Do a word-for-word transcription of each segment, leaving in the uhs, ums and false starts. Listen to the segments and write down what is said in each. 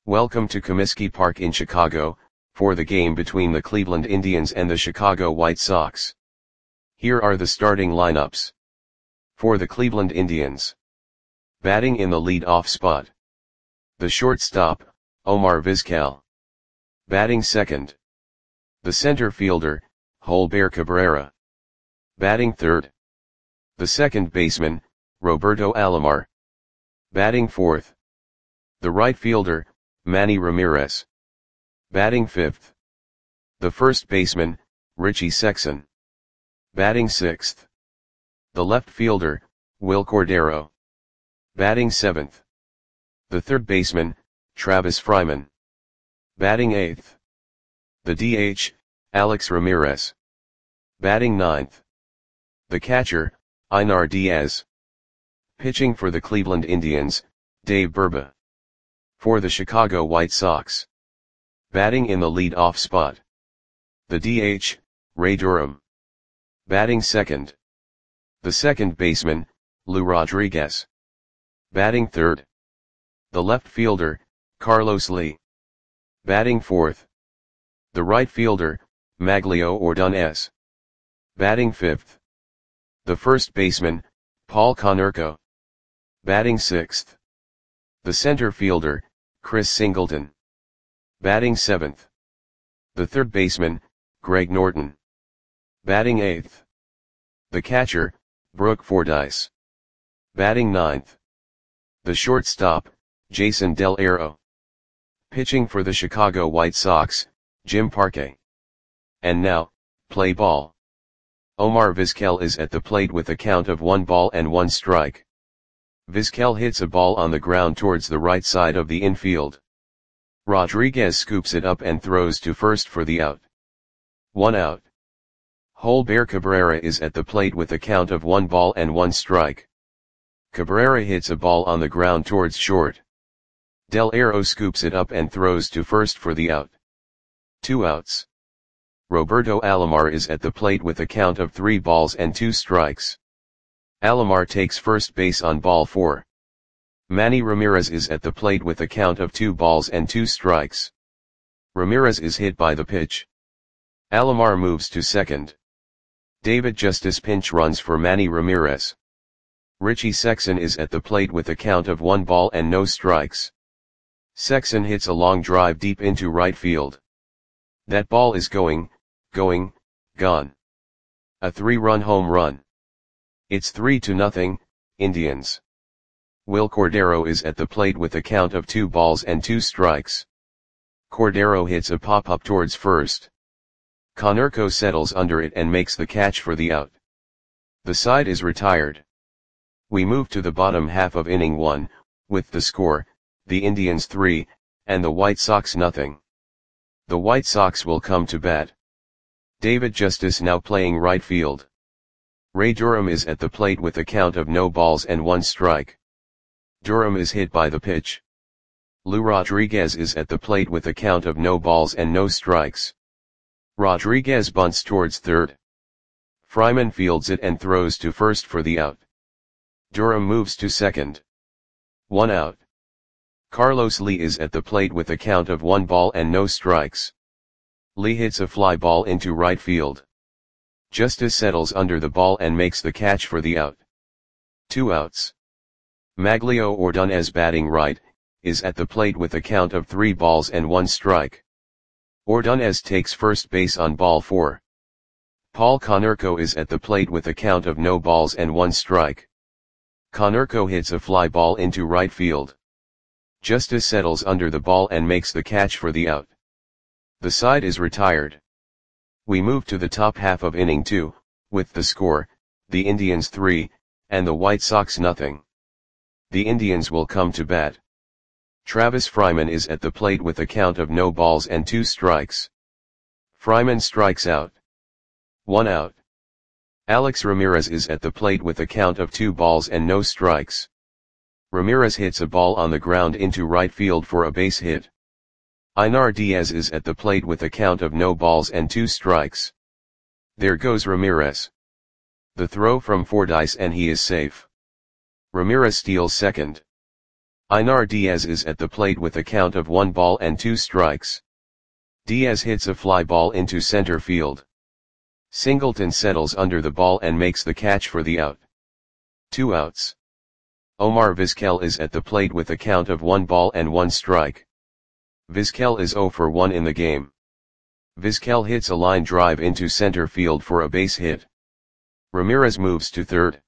Welcome to Comiskey Park in Chicago, for the game between the Cleveland Indians and the Chicago White Sox. Here are the starting lineups. For the Cleveland Indians. Batting in the lead-off spot. The shortstop, Omar Vizquel. Batting second. The center fielder, Holber Cabrera. Batting third. The second baseman, Roberto Alomar. Batting fourth. The right fielder, Manny Ramirez. Batting fifth. The first baseman, Richie Sexson. Batting sixth. The left fielder, Wil Cordero. Batting seventh. The third baseman, Travis Fryman. Batting eighth. The D H, Alex Ramirez. Batting ninth. The catcher, Einar Diaz. Pitching for the Cleveland Indians, Dave Burba. For the Chicago White Sox. Batting in the lead-off spot. The D H, Ray Durham. Batting second. The second baseman, Lou Rodriguez. Batting third. The left fielder, Carlos Lee. Batting fourth. The right fielder, Maglio Ordonez. Batting fifth. The first baseman, Paul Konerko. Batting sixth. The center fielder, Chris Singleton. Batting seventh. The third baseman, Greg Norton. Batting eighth. The catcher, Brooke Fordyce. Batting ninth. The shortstop, Jason Del Aro. Pitching for the Chicago White Sox, Jim Parque. And now, play ball. Omar Vizquel is at the plate with a count of one ball and one strike. Vizquel hits a ball on the ground towards the right side of the infield. Rodriguez scoops it up and throws to first for the out. One out. Holber Cabrera is at the plate with a count of one ball and one strike. Cabrera hits a ball on the ground towards short. Del Aro scoops it up and throws to first for the out. Two outs. Roberto Alomar is at the plate with a count of three balls and two strikes. Alomar takes first base on ball four. Manny Ramirez is at the plate with a count of two balls and two strikes. Ramirez is hit by the pitch. Alomar moves to second. David Justice pinch runs for Manny Ramirez. Richie Sexson is at the plate with a count of one ball and no strikes. Sexson hits a long drive deep into right field. That ball is going, going, gone. A three-run home run. It's three to nothing, Indians. Wil Cordero is at the plate with a count of two balls and two strikes. Cordero hits a pop-up towards first. Konerko settles under it and makes the catch for the out. The side is retired. We move to the bottom half of inning one, with the score, the Indians three, and the White Sox nothing. The White Sox will come to bat. David Justice now playing right field. Ray Durham is at the plate with a count of no balls and one strike. Durham is hit by the pitch. Lou Rodriguez is at the plate with a count of no balls and no strikes. Rodriguez bunts towards third. Fryman fields it and throws to first for the out. Durham moves to second. One out. Carlos Lee is at the plate with a count of one ball and no strikes. Lee hits a fly ball into right field. Justice settles under the ball and makes the catch for the out. Two outs. Maglio Ordonez batting right, is at the plate with a count of three balls and one strike. Ordonez takes first base on ball four. Paul Konerko is at the plate with a count of no balls and one strike. Konerko hits a fly ball into right field. Justice settles under the ball and makes the catch for the out. The side is retired. We move to the top half of inning two, with the score, the Indians three, and the White Sox nothing. The Indians will come to bat. Travis Fryman is at the plate with a count of no balls and two strikes. Fryman strikes out. One out. Alex Ramirez is at the plate with a count of two balls and no strikes. Ramirez hits a ball on the ground into right field for a base hit. Einar Diaz is at the plate with a count of no balls and two strikes. There goes Ramirez. The throw from Fordyce and he is safe. Ramirez steals second. Einar Diaz is at the plate with a count of one ball and two strikes. Diaz hits a fly ball into center field. Singleton settles under the ball and makes the catch for the out. Two outs. Omar Vizquel is at the plate with a count of one ball and one strike. Vizquel is zero for one in the game. Vizquel hits a line drive into center field for a base hit. Ramirez moves to third.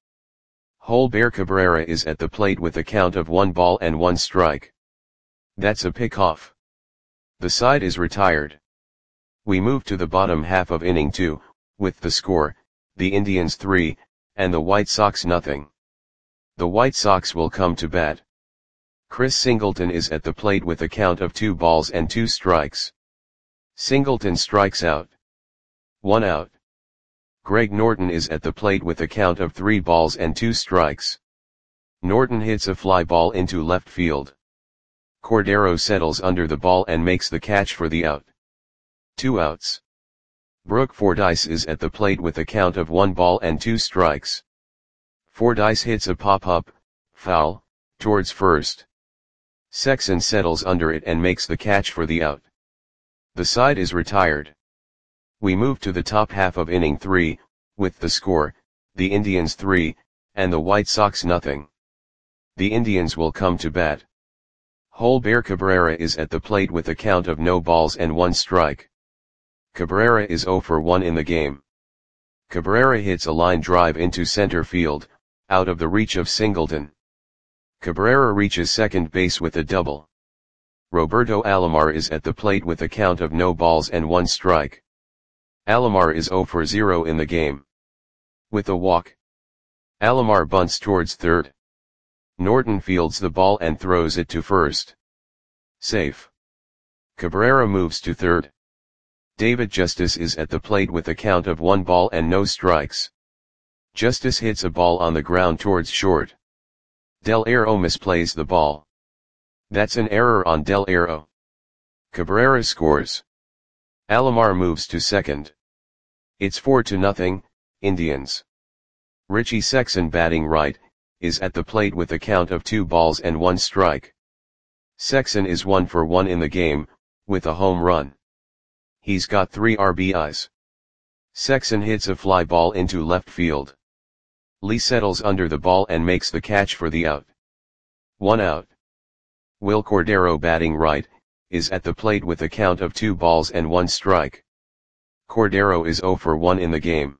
Holber Cabrera is at the plate with a count of one ball and one strike. That's a pickoff. The side is retired. We move to the bottom half of inning two, with the score, the Indians three, and the White Sox nothing. The White Sox will come to bat. Chris Singleton is at the plate with a count of two balls and two strikes. Singleton strikes out. One out. Greg Norton is at the plate with a count of three balls and two strikes. Norton hits a fly ball into left field. Cordero settles under the ball and makes the catch for the out. Two outs. Brooke Fordyce is at the plate with a count of one ball and two strikes. Fordyce hits a pop-up, foul, towards first. Sexson settles under it and makes the catch for the out. The side is retired. We move to the top half of inning three, with the score, the Indians three, and the White Sox nothing. The Indians will come to bat. Holber Cabrera is at the plate with a count of no balls and one strike. Cabrera is zero for one in the game. Cabrera hits a line drive into center field, out of the reach of Singleton. Cabrera reaches second base with a double. Roberto Alomar is at the plate with a count of no balls and one strike. Alomar is zero for zero in the game. With a walk. Alomar bunts towards third. Norton fields the ball and throws it to first. Safe. Cabrera moves to third. David Justice is at the plate with a count of one ball and no strikes. Justice hits a ball on the ground towards short. Del Arroyo misplays the ball. That's an error on Del Arroyo. Cabrera scores. Alomar moves to second. It's four to nothing, Indians. Richie Sexson, batting right, is at the plate with a count of two balls and one strike. Sexson is one for one in the game, with a home run. He's got three R B Is. Sexson hits a fly ball into left field. Lee settles under the ball and makes the catch for the out. One out. Will Cordero, batting right, is at the plate with a count of two balls and one strike. Cordero is zero for one in the game.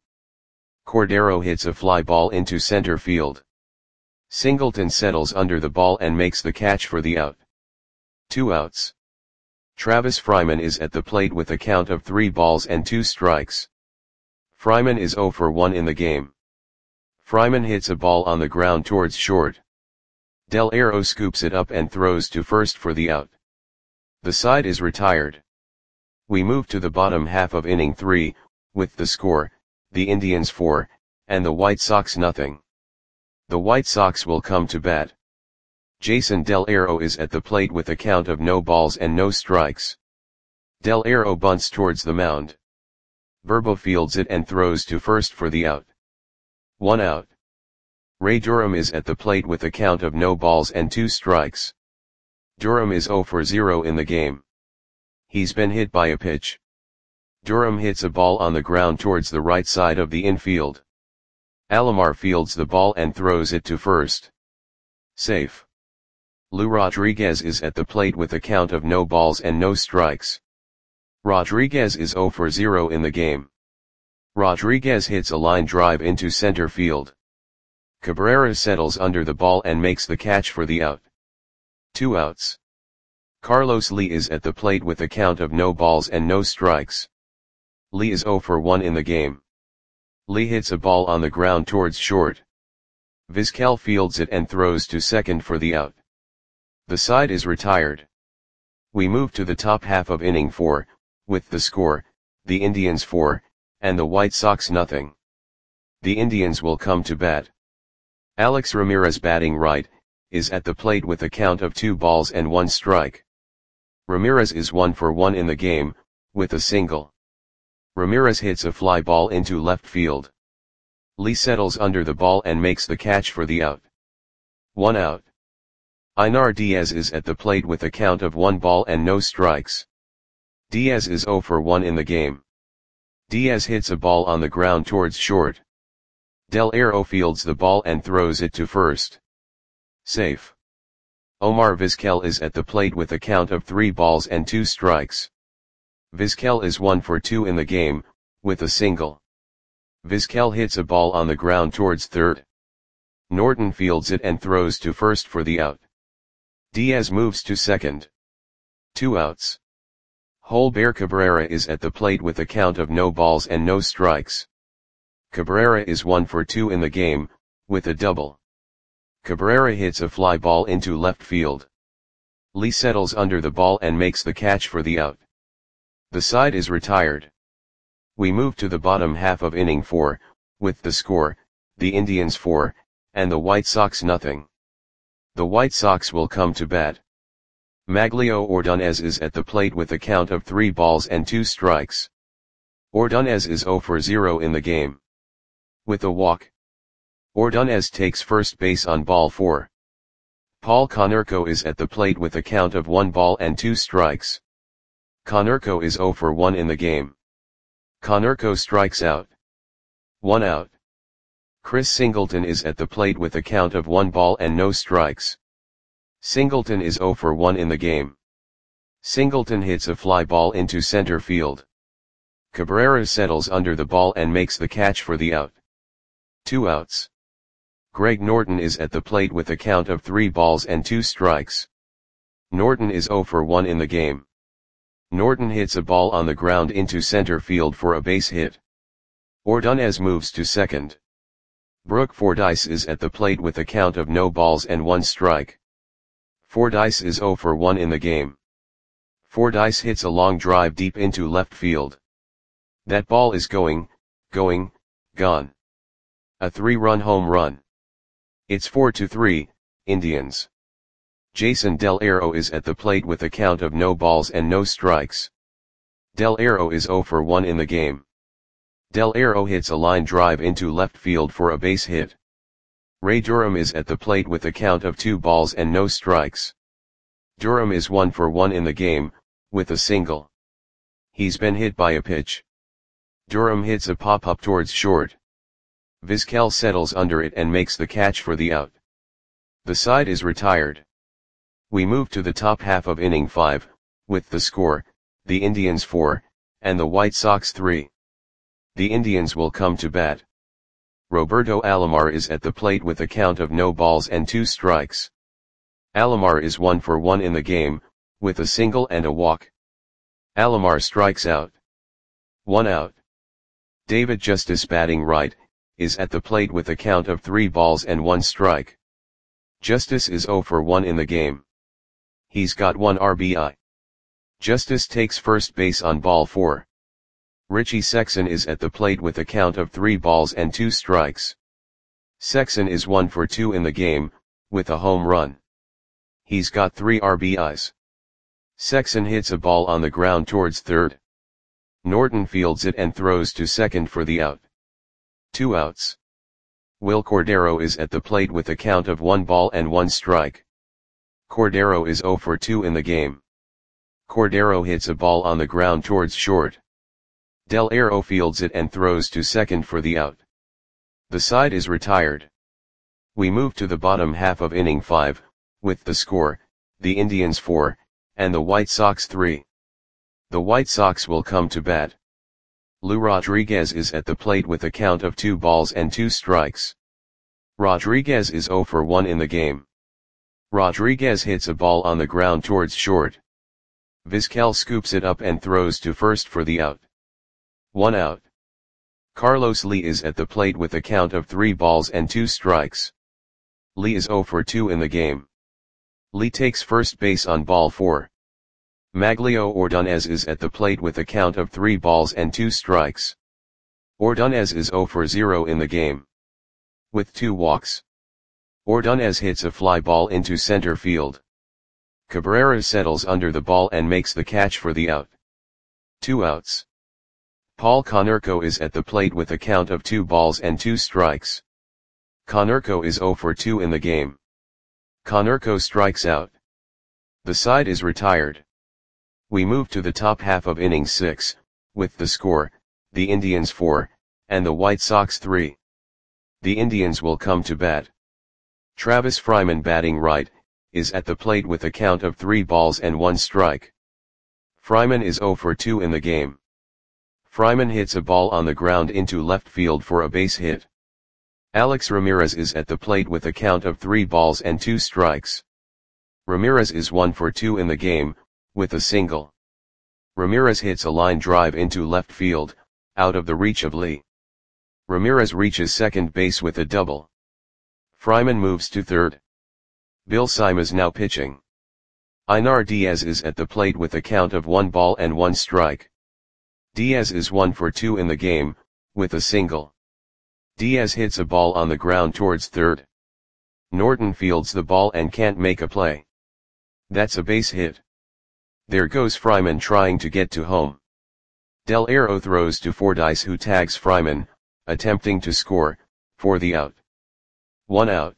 Cordero hits a fly ball into center field. Singleton settles under the ball and makes the catch for the out. Two outs. Travis Fryman is at the plate with a count of three balls and two strikes. Fryman is zero for one in the game. Fryman hits a ball on the ground towards short. Del Arroyo scoops it up and throws to first for the out. The side is retired. We move to the bottom half of inning three, with the score, the Indians four, and the White Sox nothing. The White Sox will come to bat. Jason Del Arroyo is at the plate with a count of no balls and no strikes. Del Arroyo bunts towards the mound. Burbo fields it and throws to first for the out. One out. Ray Durham is at the plate with a count of no balls and two strikes. Durham is zero for zero in the game. He's been hit by a pitch. Durham hits a ball on the ground towards the right side of the infield. Alomar fields the ball and throws it to first. Safe. Lou Rodriguez is at the plate with a count of no balls and no strikes. Rodriguez is zero for zero in the game. Rodriguez hits a line drive into center field. Cabrera settles under the ball and makes the catch for the out. Two outs. Carlos Lee is at the plate with a count of no balls and no strikes. Lee is zero for one in the game. Lee hits a ball on the ground towards short. Vizquel fields it and throws to second for the out. The side is retired. We move to the top half of inning four, with the score, the Indians four, and the White Sox nothing. The Indians will come to bat. Alex Ramirez, batting right, is at the plate with a count of two balls and one strike. Ramirez is one for one in the game, with a single. Ramirez hits a fly ball into left field. Lee settles under the ball and makes the catch for the out. One out. Einar Diaz is at the plate with a count of one ball and no strikes. Diaz is zero for one in the game. Diaz hits a ball on the ground towards short. Del Arroyo fields the ball and throws it to first. Safe. Omar Vizquel is at the plate with a count of three balls and two strikes. Vizquel is one for two in the game, with a single. Vizquel hits a ball on the ground towards third. Norton fields it and throws to first for the out. Diaz moves to second. Two outs. Holber Cabrera is at the plate with a count of no balls and no strikes. Cabrera is one for two in the game, with a double. Cabrera hits a fly ball into left field. Lee settles under the ball and makes the catch for the out. The side is retired. We move to the bottom half of inning four, with the score, the Indians four, and the White Sox nothing. The White Sox will come to bat. Maglio Ordonez is at the plate with a count of three balls and two strikes. Ordonez is zero for zero in the game. With a walk. Ordonez takes first base on ball four. Paul Konerko is at the plate with a count of one ball and two strikes. Konerko is zero for one in the game. Konerko strikes out. One out. Chris Singleton is at the plate with a count of one ball and no strikes. Singleton is zero for one in the game. Singleton hits a fly ball into center field. Cabrera settles under the ball and makes the catch for the out. Two outs. Greg Norton is at the plate with a count of three balls and two strikes. Norton is zero for one in the game. Norton hits a ball on the ground into center field for a base hit. Ordonez moves to second. Brooke Fordyce is at the plate with a count of no balls and one strike. Fordyce is zero for one in the game. Fordyce hits a long drive deep into left field. That ball is going, going, gone. A three-run home run. It's four to three, Indians. Jason Del Arroyo is at the plate with a count of no balls and no strikes. Del Arroyo is zero for one in the game. Del Arroyo hits a line drive into left field for a base hit. Ray Durham is at the plate with a count of two balls and no strikes. Durham is one for one in the game, with a single. He's been hit by a pitch. Durham hits a pop-up towards short. Vizquel settles under it and makes the catch for the out. The side is retired. We move to the top half of inning five, with the score, the Indians four, and the White Sox three. The Indians will come to bat. Roberto Alomar is at the plate with a count of no balls and two strikes. Alomar is one for one in the game, with a single and a walk. Alomar strikes out. One out. David Justice, batting right, is at the plate with a count of three balls and one strike. Justice is zero for one in the game. He's got one R B I. Justice takes first base on ball four. Richie Sexson is at the plate with a count of three balls and two strikes. Sexson is one for two in the game, with a home run. He's got three R B Is. Sexson hits a ball on the ground towards third. Norton fields it and throws to second for the out. Two outs. Will Cordero is at the plate with a count of one ball and one strike. Cordero is zero for two in the game. Cordero hits a ball on the ground towards short. Del Arroyo fields it and throws to second for the out. The side is retired. We move to the bottom half of inning five, with the score, the Indians four, and the White Sox three. The White Sox will come to bat. Lou Rodriguez is at the plate with a count of two balls and two strikes. Rodriguez is zero for one in the game. Rodriguez hits a ball on the ground towards short. Vizquel scoops it up and throws to first for the out. One out. Carlos Lee is at the plate with a count of three balls and two strikes. Lee is zero for two in the game. Lee takes first base on ball four. Maglio Ordonez is at the plate with a count of three balls and two strikes. Ordonez is zero for zero in the game. With two walks. Ordonez hits a fly ball into center field. Cabrera settles under the ball and makes the catch for the out. Two outs. Paul Konerko is at the plate with a count of two balls and two strikes. Konerko is zero for two in the game. Konerko strikes out. The side is retired. We move to the top half of innings six, with the score, the Indians four, and the White Sox three. The Indians will come to bat. Travis Fryman, batting right, is at the plate with a count of three balls and one strike. Fryman is oh for two in the game. Fryman hits a ball on the ground into left field for a base hit. Alex Ramirez is at the plate with a count of three balls and two strikes. Ramirez is one for two in the game, with a single. Ramirez hits a line drive into left field, out of the reach of Lee. Ramirez reaches second base with a double. Fryman moves to third. Bill Simas now pitching. Einar Diaz is at the plate with a count of one ball and one strike. Diaz is one for two in the game, with a single. Diaz hits a ball on the ground towards third. Norton fields the ball and can't make a play. That's a base hit. There goes Fryman trying to get to home. Del Aero throws to Fordyce, who tags Fryman, attempting to score, for the out. One out.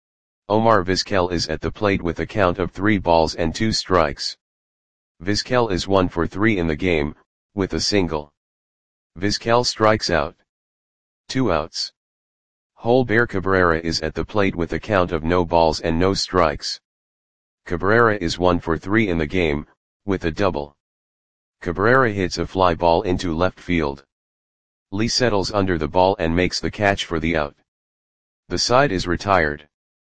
Omar Vizquel is at the plate with a count of three balls and two strikes. Vizquel is one for three in the game, with a single. Vizquel strikes out. Two outs. Holber Cabrera is at the plate with a count of no balls and no strikes. Cabrera is one for three in the game, with a double. Cabrera hits a fly ball into left field. Lee settles under the ball and makes the catch for the out. The side is retired.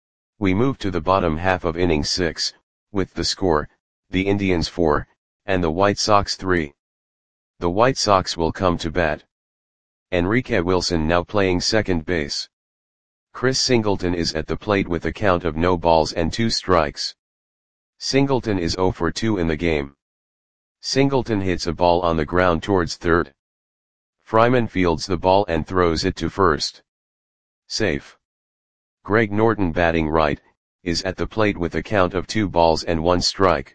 We move to the bottom half of inning six, with the score, the Indians four, and the White Sox three. The White Sox will come to bat. Enrique Wilson now playing second base. Chris Singleton is at the plate with a count of no balls and two strikes. Singleton is oh for two in the game. Singleton hits a ball on the ground towards third. Fryman fields the ball and throws it to first. Safe. Greg Norton, batting right, is at the plate with a count of two balls and one strike.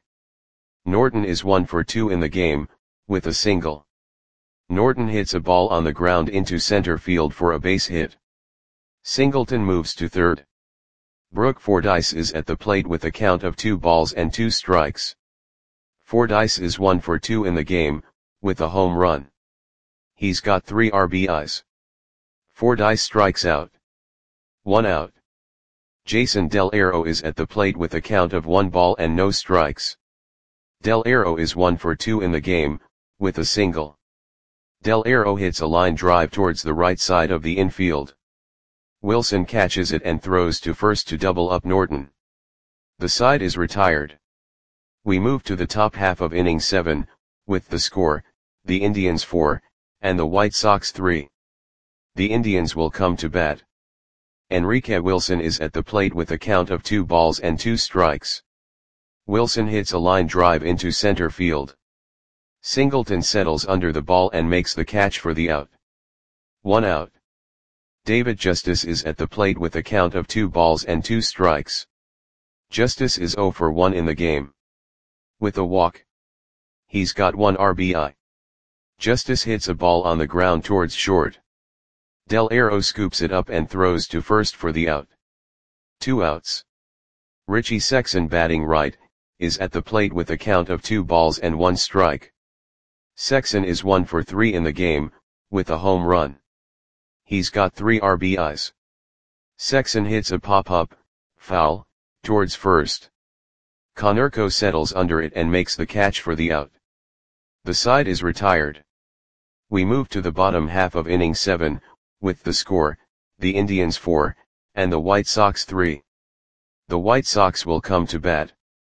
Norton is one for two in the game, with a single. Norton hits a ball on the ground into center field for a base hit. Singleton moves to third. Brooke Fordyce is at the plate with a count of two balls and two strikes. Fordyce is one for two in the game, with a home run. He's got three R B Is. Fordyce strikes out. One out. Jason Del Aero is at the plate with a count of one ball and no strikes. Del Aero is one for two in the game, with a single. Del Aero hits a line drive towards the right side of the infield. Wilson catches it and throws to first to double up Norton. The side is retired. We move to the top half of inning seven, with the score, the Indians four, and the White Sox three. The Indians will come to bat. Enrique Wilson is at the plate with a count of two balls and two strikes. Wilson hits a line drive into center field. Singleton settles under the ball and makes the catch for the out. One out. David Justice is at the plate with a count of two balls and two strikes. Justice is oh for one in the game. With a walk. He's got one R B I. Justice hits a ball on the ground towards short. Del Aero scoops it up and throws to first for the out. Two outs. Richie Sexson, batting right, is at the plate with a count of two balls and one strike. Sexson is one for three in the game, with a home run. He's got three R B Is. Sexson hits a pop-up, foul, towards first. Konerko settles under it and makes the catch for the out. The side is retired. We move to the bottom half of inning seven, with the score, the Indians four, and the White Sox three. The White Sox will come to bat.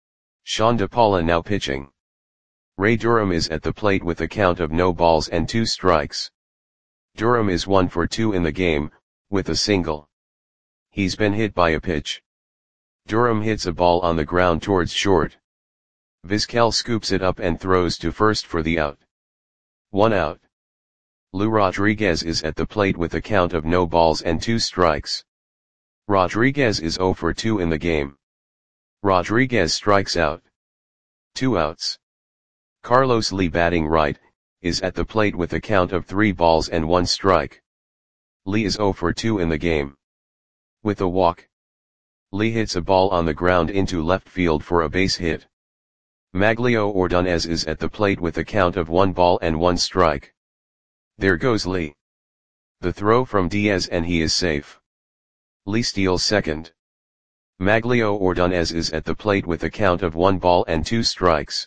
Sean DePaula now pitching. Ray Durham is at the plate with a count of no balls and two strikes. Durham is one for two in the game, with a single. He's been hit by a pitch. Durham hits a ball on the ground towards short. Vizquel scoops it up and throws to first for the out. One out. Lou Rodriguez is at the plate with a count of no balls and two strikes. Rodriguez is oh for two in the game. Rodriguez strikes out. Two outs. Carlos Lee, batting right, is at the plate with a count of three balls and one strike. Lee is oh for two in the game. With a walk. Lee hits a ball on the ground into left field for a base hit. Maglio Ordonez is at the plate with a count of one ball and one strike. There goes Lee. The throw from Diaz and he is safe. Lee steals second. Maglio Ordonez is at the plate with a count of one ball and two strikes.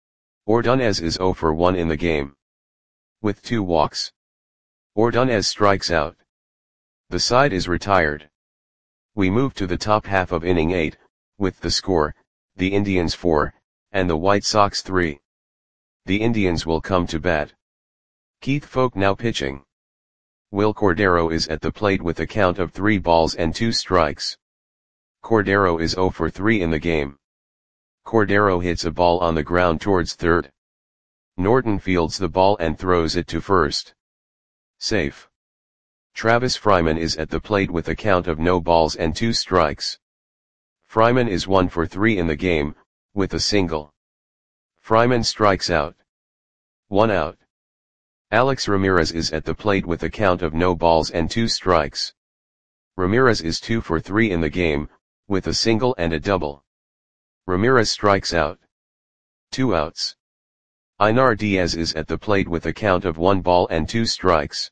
Ordonez is zero for one in the game. With two walks, Ordonez strikes out. The side is retired. We move to the top half of inning eight, with the score, the Indians four, and the White Sox three. The Indians will come to bat. Keith Foulke now pitching. Will Cordero is at the plate with a count of three balls and two strikes. Cordero is zero for three in the game. Cordero hits a ball on the ground towards third. Norton fields the ball and throws it to first. Safe. Travis Fryman is at the plate with a count of no balls and two strikes. Fryman is one for three in the game, with a single. Fryman strikes out. One out. Alex Ramirez is at the plate with a count of no balls and two strikes. Ramirez is two for three in the game, with a single and a double. Ramirez strikes out. Two outs. Einar Diaz is at the plate with a count of one ball and two strikes.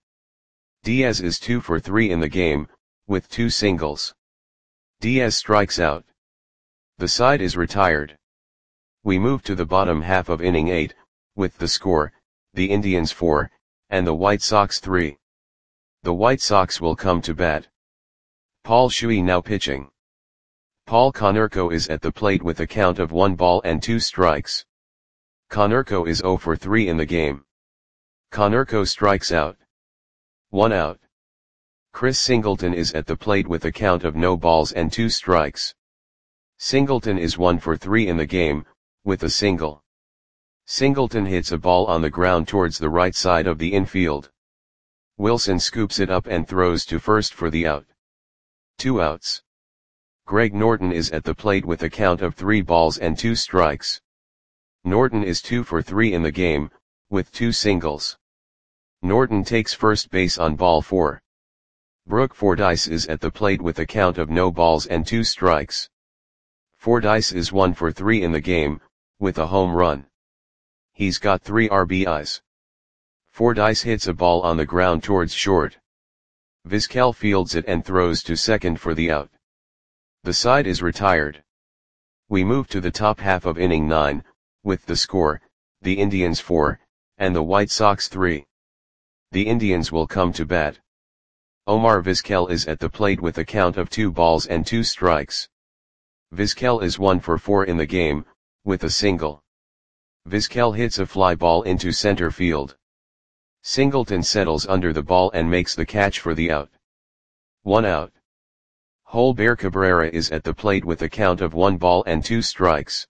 Diaz is two for three in the game, with two singles. Diaz strikes out. The side is retired. We move to the bottom half of inning eight, with the score, the Indians four, and the White Sox three. The White Sox will come to bat. Paul Shuey now pitching. Paul Konerko is at the plate with a count of one ball and two strikes. Konerko is zero for three in the game. Konerko strikes out. One out. Chris Singleton is at the plate with a count of no balls and two strikes. Singleton is one for three in the game, with a single. Singleton hits a ball on the ground towards the right side of the infield. Wilson scoops it up and throws to first for the out. Two outs. Greg Norton is at the plate with a count of three balls and two strikes. Norton is two for three in the game, with two singles. Norton takes first base on ball four. Brooke Fordyce is at the plate with a count of no balls and two strikes. Fordyce is one for three in the game, with a home run. He's got three R B Is. Fordyce hits a ball on the ground towards short. Vizquel fields it and throws to second for the out. The side is retired. We move to the top half of inning nine, with the score, the Indians four, and the White Sox three. The Indians will come to bat. Omar Vizquel is at the plate with a count of two balls and two strikes. Vizquel is one for four in the game, with a single. Vizquel hits a fly ball into center field. Singleton settles under the ball and makes the catch for the out. One out. Holber Cabrera is at the plate with a count of one ball and two strikes.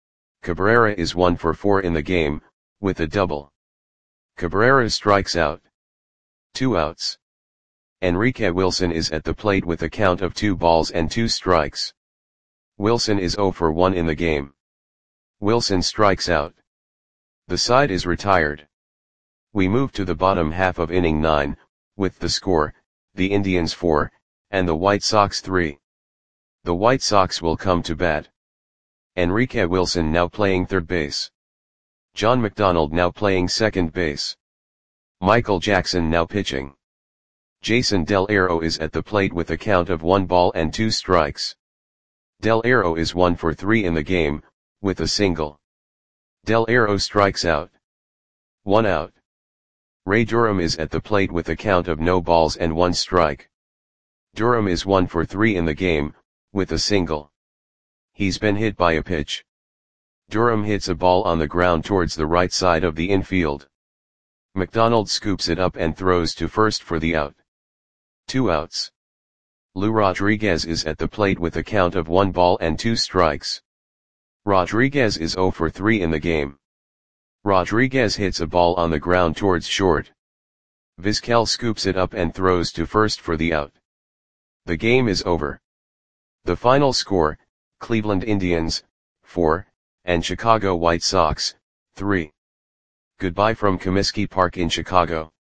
Cabrera is one for four in the game, with a double. Cabrera strikes out. Two outs. Enrique Wilson is at the plate with a count of two balls and two strikes. Wilson is zero for one in the game. Wilson strikes out. The side is retired. We move to the bottom half of inning nine, with the score, the Indians four, and the White Sox three. The White Sox will come to bat. Enrique Wilson now playing third base. John McDonald now playing second base. Michael Jackson now pitching. Jason Del Aro is at the plate with a count of one ball and two strikes. Del Aro is one for three in the game, with a single. Del Aro strikes out. One out. Ray Durham is at the plate with a count of no balls and one strike. Durham is one for three in the game, with a single. He's been hit by a pitch. Durham hits a ball on the ground towards the right side of the infield. McDonald scoops it up and throws to first for the out. Two outs. Lou Rodriguez is at the plate with a count of one ball and two strikes. Rodriguez is zero for three in the game. Rodriguez hits a ball on the ground towards short. Vizquel scoops it up and throws to first for the out. The game is over. The final score, Cleveland Indians, four, and Chicago White Sox, three. Goodbye from Comiskey Park in Chicago.